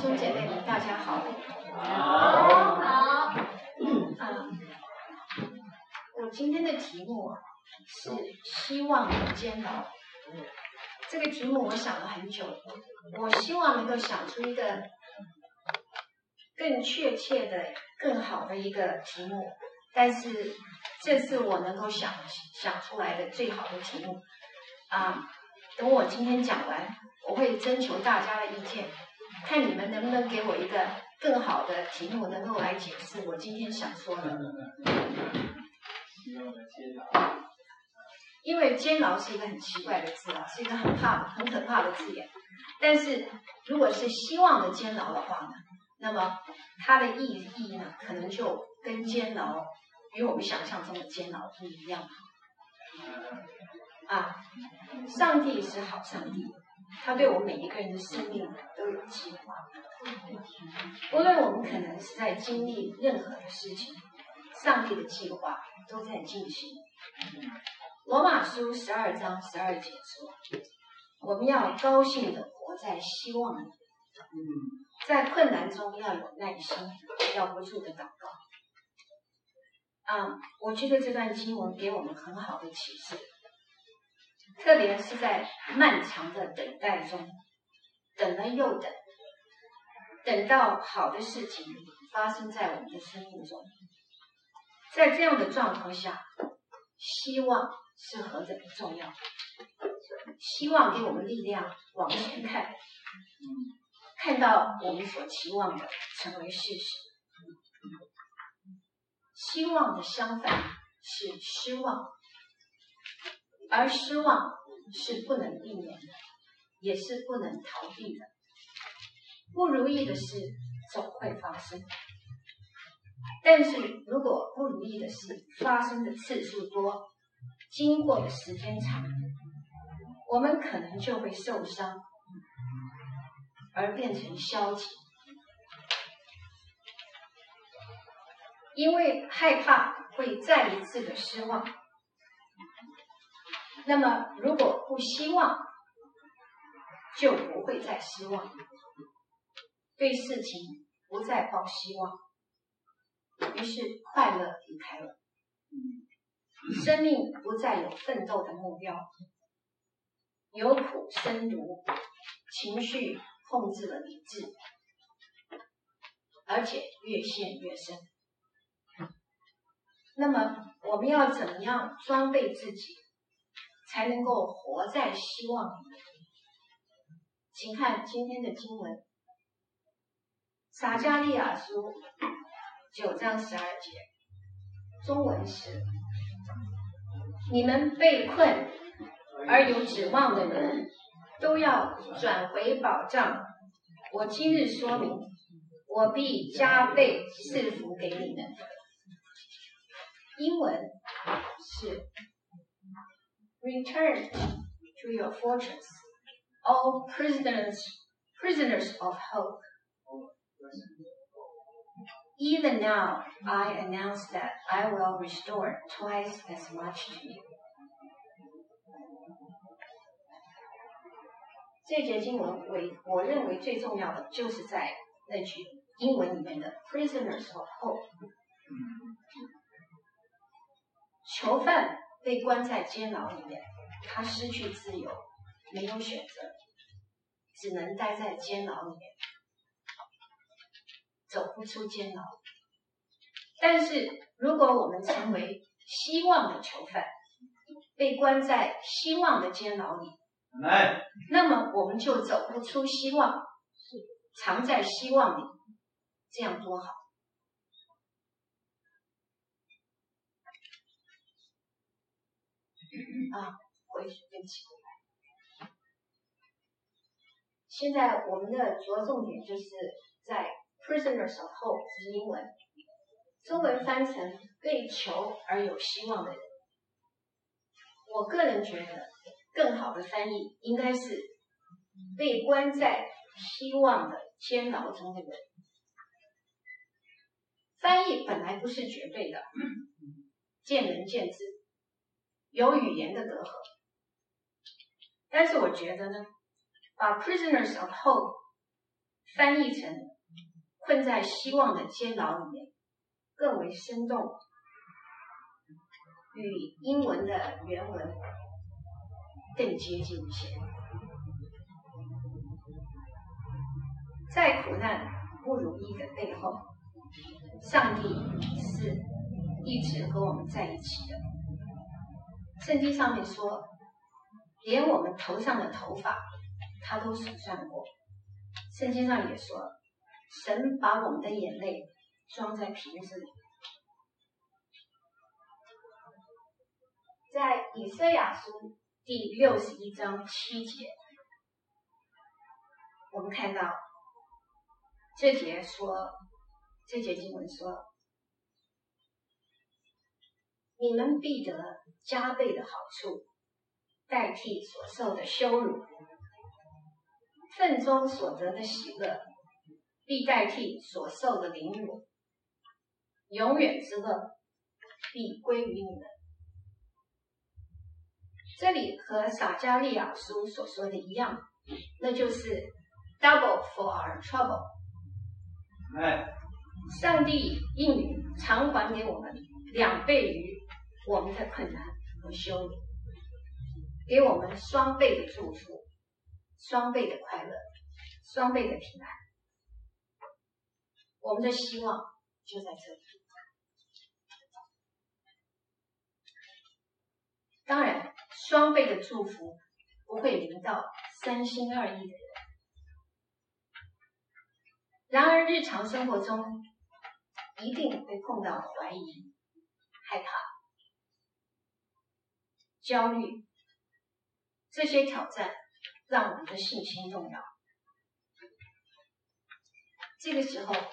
兄姐妹们，大家好。 好。 我今天的题目是希望与煎熬。这个题目我想了很久，我希望能够想出一个更确切的、更好的一个题目，但是这是我能够想出来的最好的题目。等我今天讲完，我会征求大家的意见，看你们能不能给我一个更好的题目，能够来解释我今天想说的。因为煎熬是一个很奇怪的字啊，是一个很可怕的字眼。但是如果是希望的煎熬的话呢，那么它的意义呢，可能就跟煎熬与我们想象中的煎熬不一样。上帝是好上帝，他对我们每一个人的生命都有计划。无论我们可能是在经历任何的事情，上帝的计划都在进行。罗马书12章12节说，我们要高兴地活在希望里，在困难中要有耐心，要不住地祷告。我觉得这段经文给我们很好的启示，特别是在漫长的等待中，等了又等，等到好的事情发生在我们的生命中。在这样的状况下，希望是何等的重要。希望给我们力量往前看，看到我们所期望的成为事实。希望的相反是失望，而失望是不能避免的，也是不能逃避的。不如意的事总会发生，但是如果不如意的事发生的次数多，经过的时间长，我们可能就会受伤，而变成消极。因为害怕会再一次的失望，那么如果不希望，就不会再失望，对事情不再抱希望，于是快乐离开了，生命不再有奋斗的目标，有苦生如，情绪控制了理智，而且越陷越深。那么我们要怎么样装备自己，才能够活在希望里？请看今天的经文，撒迦利亚书9章12节，中文是：你们被困而有指望的人，都要转回保障。我今日说明，我必加倍赐福给你们。英文是 Return to your fortress, all prisoners of hope. Even now, I announce that I will restore twice as much to you. 这节经文我认为最重要的就是在那句英文里面的 prisoners of hope。囚犯被关在监牢里面，他失去自由，没有选择，只能待在监牢里面，走不出监牢。但是如果我们成为希望的囚犯，被关在希望的监牢里，那么我们就走不出希望，藏在希望里，这样多好。回去对不起。现在我们的主要重点就是在 prisoners of hope 是英文，中文翻成被囚而有希望的人。我个人觉得更好的翻译应该是被关在希望的监牢中的人。翻译本来不是绝对的，见仁见智，有语言的隔阂。但是我觉得呢，把 prisoners of hope 翻译成困在希望的监牢里面更为生动，与英文的原文更接近一些。在苦难不如意的背后，上帝是一直和我们在一起的。圣经上面说，连我们头上的头发他都数算过。圣经上也说，神把我们的眼泪装在瓶子里。在以赛亚书第61章7节，我们看到这节经文说，你们必得加倍的好处，代替所受的羞辱，份中所得的喜乐必代替所受的凌辱，永远之乐必归于你们。这里和撒迦利亚书所说的一样，那就是 double for our trouble。上帝应允偿还给我们2倍于我们的困难和羞辱，给我们双倍的祝福，双倍的快乐，双倍的平安。我们的希望就在这里。当然，双倍的祝福不会临到3心2意的人。然而，日常生活中一定会碰到怀疑、害怕、焦虑，这些挑战让我们的信心动摇。这个时候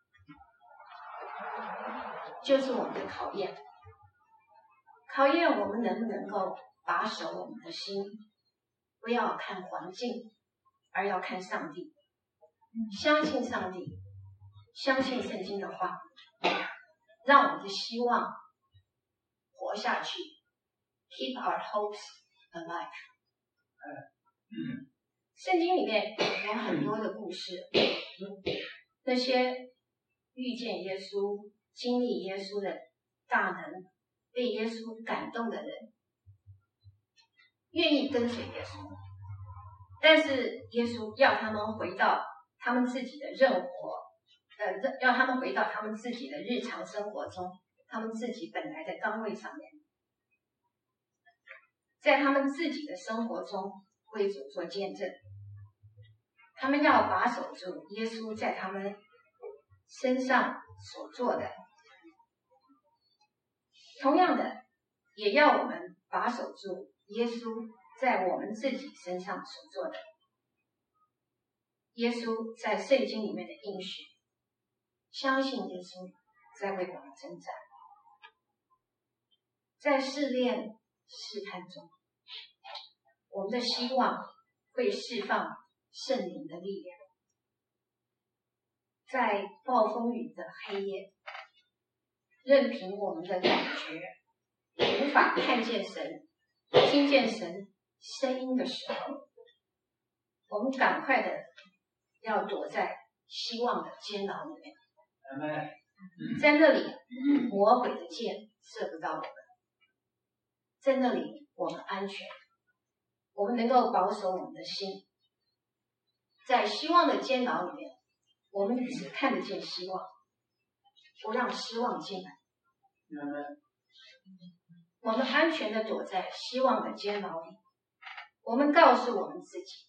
就是我们的考验，考验我们能不能够把守我们的心，不要看环境，而要看上帝，相信上帝，相信圣经的话，让我们的希望活下去， keep our hopes alive。 圣经里面有很多的故事，那些遇见耶稣、经历耶稣的大能，被耶稣感动的人，愿意跟随耶稣，但是耶稣要他们回到他们自己的要他们回到他们自己的日常生活中，他们自己本来的岗位上面，在他们自己的生活中为主做见证。他们要把守住耶稣在他们身上所做的，同样的，也要我们把守住耶稣在我们自己身上所做的。耶稣在圣经里面的应许，相信耶稣在为我们征战，在试炼试探中，我们的希望会释放圣灵的力量。在暴风雨的黑夜，任凭我们的感觉无法看见神、听见神声音的时候，我们赶快的要躲在希望的监牢里面。在那里，魔鬼的箭射不到我们，在那里我们安全，我们能够保守我们的心。在希望的监牢里面，我们只看得见希望，不让失望进来。我们安全的躲在希望的监牢里，我们告诉我们自己，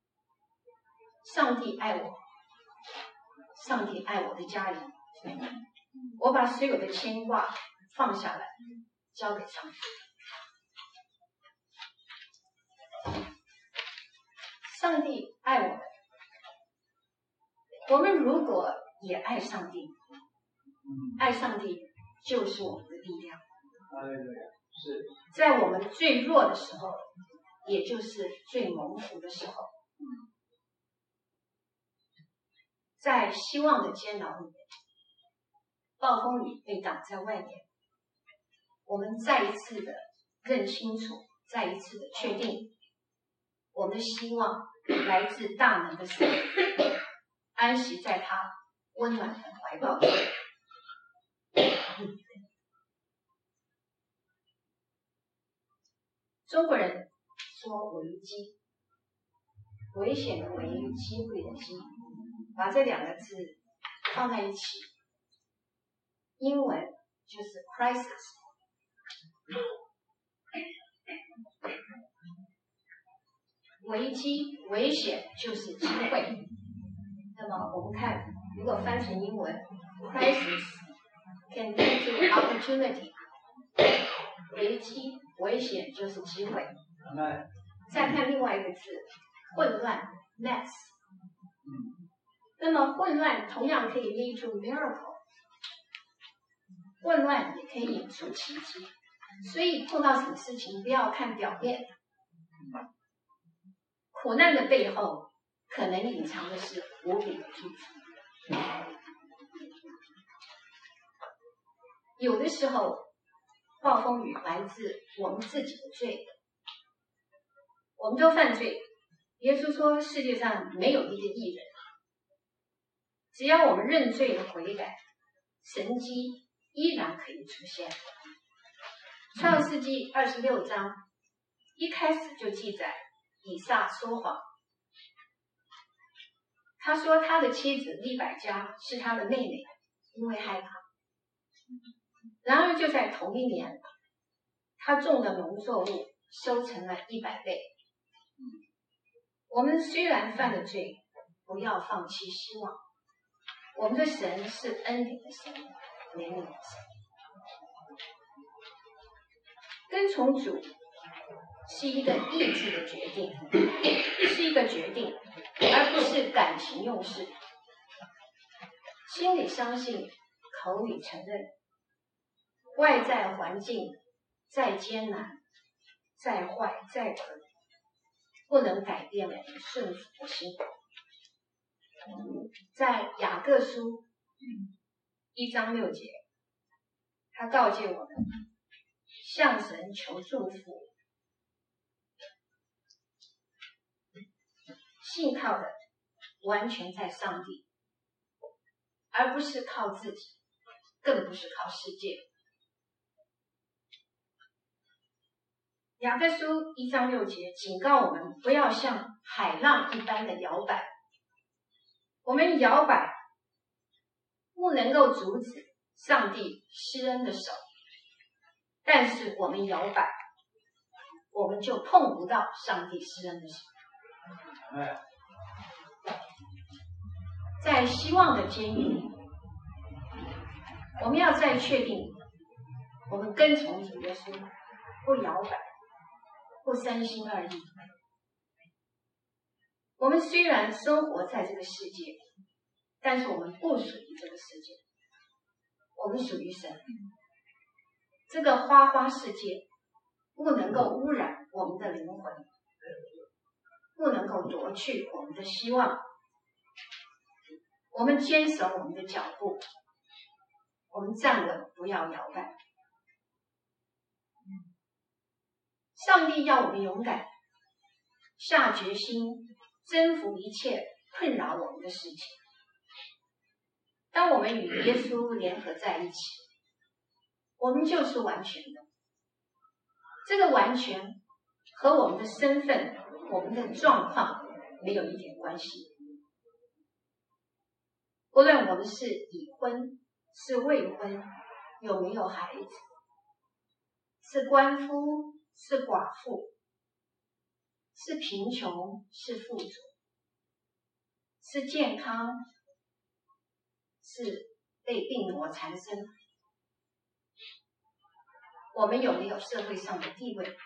上帝爱我，上帝爱我的家人，我把所有的牵挂放下来，交给上帝。上帝爱我们，我们如果也爱上帝，爱上帝就是我们的力量。在我们最弱的时候，也就是最蒙福的时候，在希望的监牢里面，暴风雨被挡在外面，我们再一次的认清楚，再一次的确定，我们的希望来自大能的神， 安息在他温暖的怀抱中。中国人说危机，危险的危，机会的机，把这两个字放在一起，英文就是 crisis。危机、危险就是机会。那么我们看，如果翻成英文 ，crisis can lead to opportunity。危机、危险就是机会。再看另外一个字，混乱 ，mess。那么混乱同样可以 lead to miracle。混乱也可以引出奇迹。所以碰到什么事情，不要看表面。苦难的背后，可能隐藏的是无比的祝福。有的时候，暴风雨来自我们自己的罪。我们都犯罪。耶稣说，世界上没有一个义人。只要我们认罪悔改，神迹依然可以出现。创世纪26章一开始就记载以撒说谎。他说他的妻子利百加是他的妹妹，因为害怕。然而就在同一年，他种的农作物收成了100倍。我们虽然犯了罪，不要放弃希望。我们的神是恩典的神，怜悯的神。跟从主是一个意志的决定，是一个决定，而不是感情用事。心里相信，口里承认。外在环境再艰难、再坏、再苦，不能改变我们顺服的心。在雅各书1章6节，他告诫我们，向神求祝福，信靠的完全在上帝，而不是靠自己，更不是靠世界。雅各书1章6节警告我们，不要像海浪一般的摇摆。我们摇摆不能够阻止上帝施恩的手，但是我们摇摆，我们就碰不到上帝施恩的手。在希望的监狱里，我们要再确定我们跟从主耶稣，不摇摆，不三心二意。我们虽然生活在这个世界，但是我们不属于这个世界，我们属于神。这个花花世界不能够污染我们的灵魂，不能够夺去我们的希望。我们坚守我们的脚步，我们站稳，不要摇摆。上帝要我们勇敢，下决心征服一切困扰我们的事情。当我们与耶稣联合在一起，我们就是完全的。这个完全和我们的身份、我们的状况没有一点关系。无论我们是已婚、是未婚，有没有孩子，是官夫、是寡妇，是贫穷、是富足，是健康，是被病魔缠身，我们有没有社会上的地位，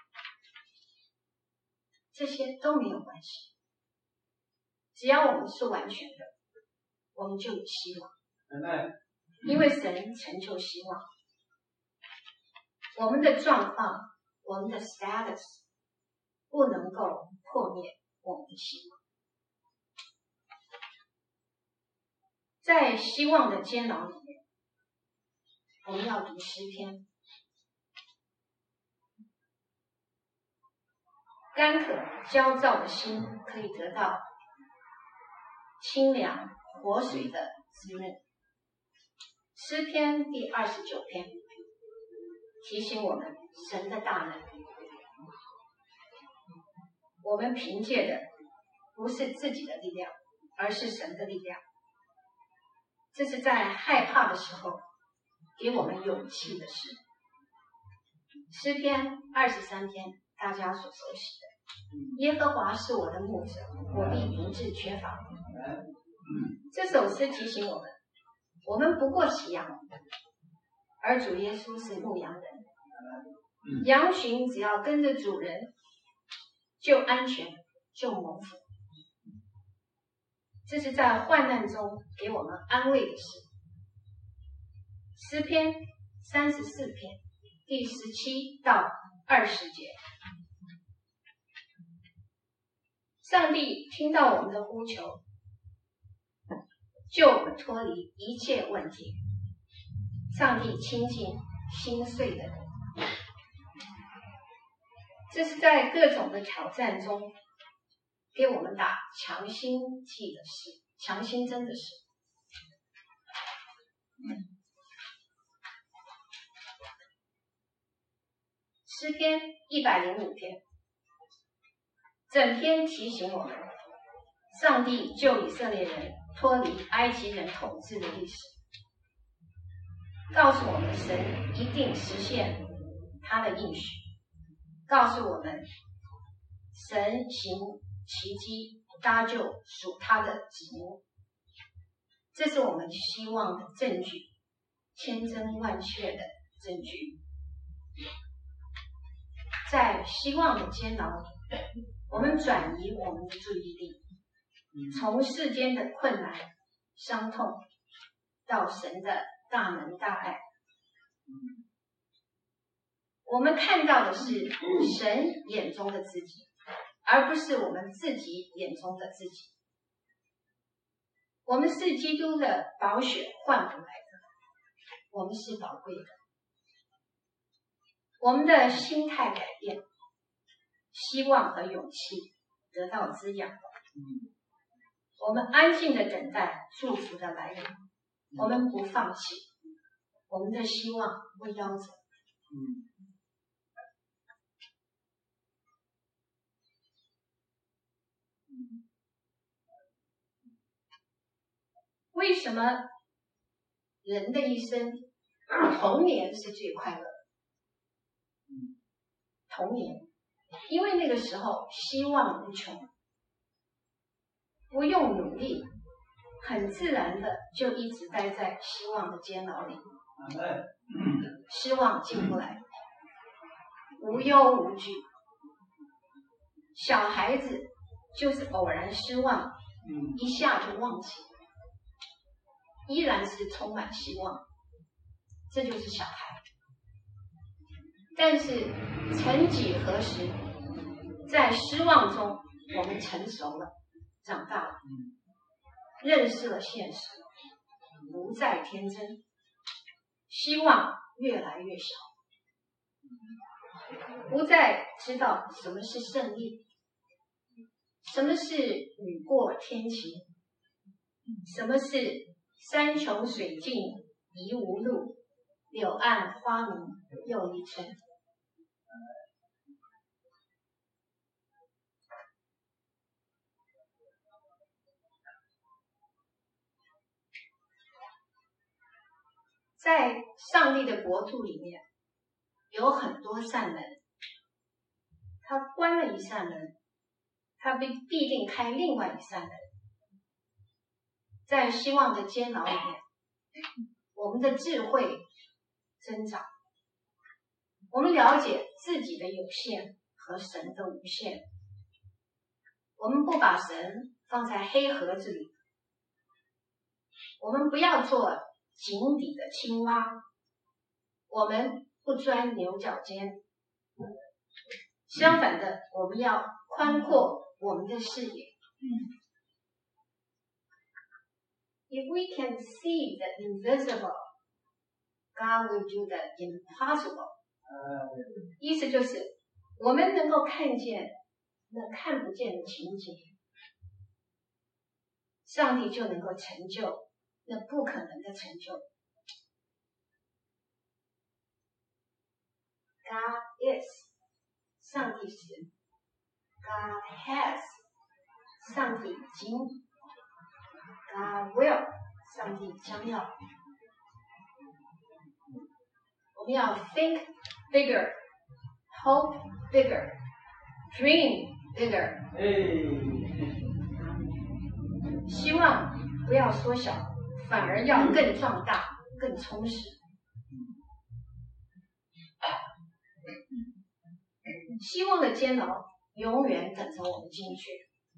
这些都没有关系。只要我们是完全的，我们就有希望。因为神成就希望，我们的状况，我们的 status 不能够破灭我们的希望。在希望的监牢里面，我们要读诗篇。干渴焦躁的心可以得到清凉活水的滋润。诗篇第29篇提醒我们神的大能，我们凭借的不是自己的力量，而是神的力量。这是在害怕的时候给我们勇气的事。诗篇23篇大家所熟悉的，耶和华是我的牧者，我必不致缺乏。这首诗提醒我们，我们不过是羊，而主耶稣是牧羊人。羊群只要跟着主人，就安全，就蒙福。这是在患难中给我们安慰的事。诗篇34篇第17到20节，上帝听到我们的呼求，救我们脱离一切问题。上帝亲近心碎的人。这是在各种的挑战中给我们打强心剂的事，强心针的事。诗篇105篇整篇提醒我们，上帝救以色列人脱离埃及人统治的历史，告诉我们神一定实现他的应许，告诉我们神行奇迹搭救属他的子民。这是我们希望的证据，千真万确的证据。在希望的监牢里，我们转移我们的注意力，从世间的困难伤痛到神的大能大爱。我们看到的是神眼中的自己，而不是我们自己眼中的自己。我们是基督的宝血换回来的，我们是宝贵的。我们的心态改变，希望和勇气得到滋养。我们安静的等待祝福的来临，我们不放弃，我们的希望不夭折。为什么人的一生童年是最快乐的？童年，因为那个时候希望无穷，不用努力，很自然的就一直待在希望的监牢里，失望进不来，无忧无惧。小孩子就是偶然失望，一下就忘记，依然是充满希望，这就是小孩。但是曾几何时，在失望中我们成熟了，长大了，认识了现实，不再天真，希望越来越小，不再知道什么是胜利，什么是雨过天晴，什么是山穷水尽疑无路，柳暗花明又一村。在上帝的国度里面，有很多扇门，他关了一扇门，他必定开另外一扇门。在希望的监牢里面，我们的智慧增长，我们了解自己的有限和神的无限。我们不把神放在黑盒子里，我们不要做井底的青蛙，我们不钻牛角尖。相反的，我们要宽阔我们的视野。If we can see the invisible, God will do the impossible. 意思就是，我们能够看见那看不见的情景， 上帝就能够成就那不可能的成就。God is， 上帝是 ；God has， 上帝已经 ；God will， 上帝将要。我们要 think bigger, hope bigger, dream bigger。希望不要缩小，反而要更壮大、更充实。希望的监牢永远等着我们进去。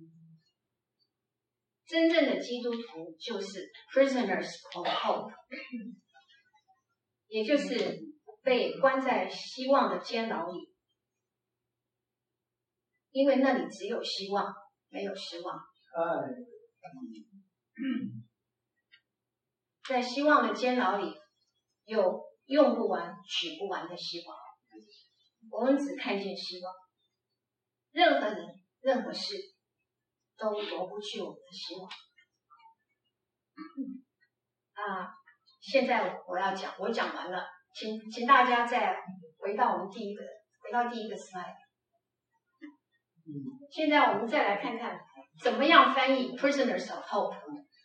真正的基督徒就是 prisoners of hope， 也就是被关在希望的监牢里，因为那里只有希望，没有失望。在希望的监牢里，有用不完、取不完的希望。我们只看见希望，任何人、任何事都夺不去我们的希望。现在我要讲，我讲完了，请大家再回到第一个 slide。现在我们再来看看怎么样翻译 prisoners of hope。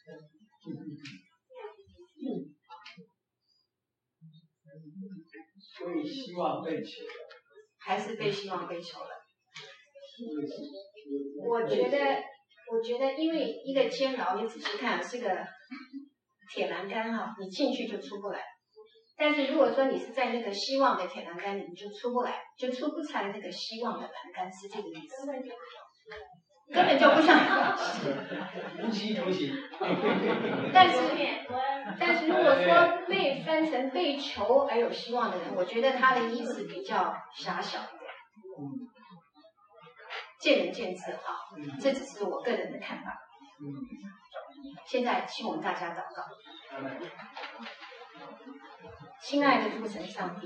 被希望被囚了， 还是被希望被囚了？我觉得，因为一个监牢，你仔细看是个铁栏杆哈，你进去就出不来。但是如果说你是在那个希望的铁栏杆里，你就出不来，就出不来那个希望的栏杆，是这个意思。根本就不想无期徒刑。 但是如果说被翻成被囚而有希望的人，我觉得他的意思比较狭小一点。见仁见智啊，这只是我个人的看法。现在请我们大家祷告。亲爱的父神上帝，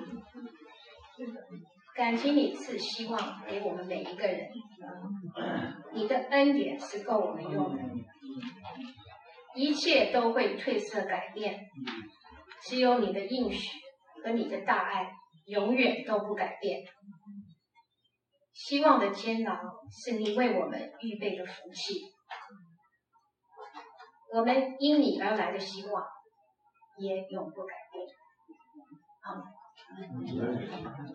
感激你赐希望给我们每一个人，你的恩典是够我们用的。一切都会褪色改变，只有你的应许和你的大爱永远都不改变。希望的监牢是你为我们预备的福气，我们因你而来的希望也永不改变。